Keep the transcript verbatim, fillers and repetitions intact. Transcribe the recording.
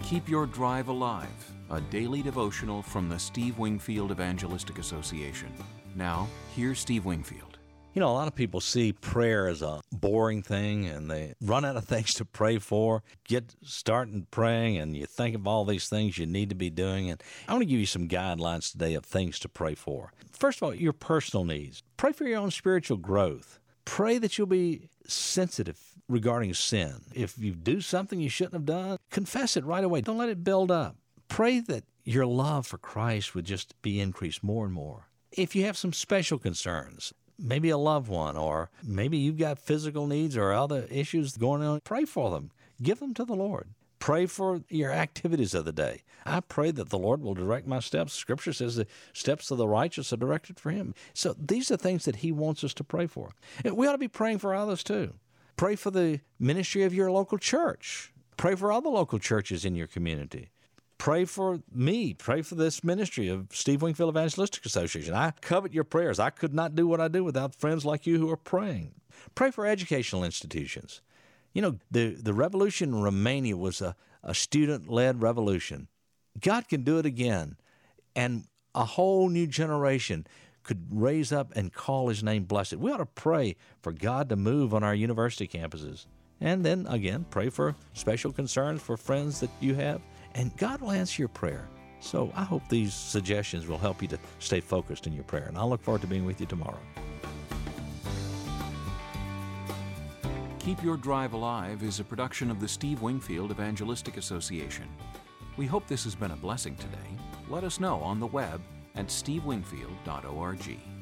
Keep Your Drive Alive, a daily devotional from the Steve Wingfield Evangelistic Association. Now, here's Steve Wingfield. You know, a lot of people see prayer as a boring thing, and they run out of things to pray for, get starting praying, and you think of all these things you need to be doing. And I want to give you some guidelines today of things to pray for. First of all, your personal needs. Pray for your own spiritual growth. Pray that you'll be sensitive regarding sin. If you do something you shouldn't have done, confess it right away. Don't let it build up. Pray that your love for Christ would just be increased more and more. If you have some special concerns, maybe a loved one, or maybe you've got physical needs or other issues going on, pray for them. Give them to the Lord. Pray for your activities of the day. I pray that the Lord will direct my steps. Scripture says the steps of the righteous are directed for Him. So these are things that He wants us to pray for. And we ought to be praying for others too. Pray for the ministry of your local church. Pray for other local churches in your community. Pray for me. Pray for this ministry of Steve Wingfield Evangelistic Association. I covet your prayers. I could not do what I do without friends like you who are praying. Pray for educational institutions. You know, the, the revolution in Romania was a, a student-led revolution. God can do it again, and a whole new generation could raise up and call His name blessed. We ought to pray for God to move on our university campuses. And then, again, pray for special concerns for friends that you have, and God will answer your prayer. So I hope these suggestions will help you to stay focused in your prayer, and I'll look forward to being with you tomorrow. Keep Your Drive Alive is a production of the Steve Wingfield Evangelistic Association. We hope this has been a blessing today. Let us know on the web at steve wingfield dot org.